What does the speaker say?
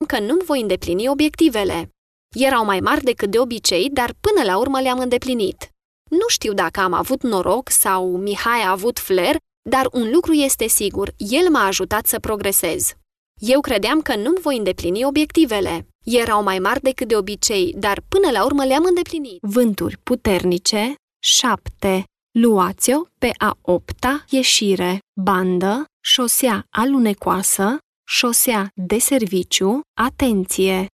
că nu-mi voi îndeplini obiectivele. Erau mai mari decât de obicei, dar până la urmă le-am îndeplinit. Nu știu dacă am avut noroc sau Mihai a avut flair, dar un lucru este sigur, el m-a ajutat să progresez. Eu credeam că nu-mi voi îndeplini obiectivele. Erau mai mari decât de obicei, dar până la urmă le-am îndeplinit. Vânturi puternice, 7. Luați-o pe a 8-a ieșire, bandă, șosea alunecoasă, șosea de serviciu, atenție.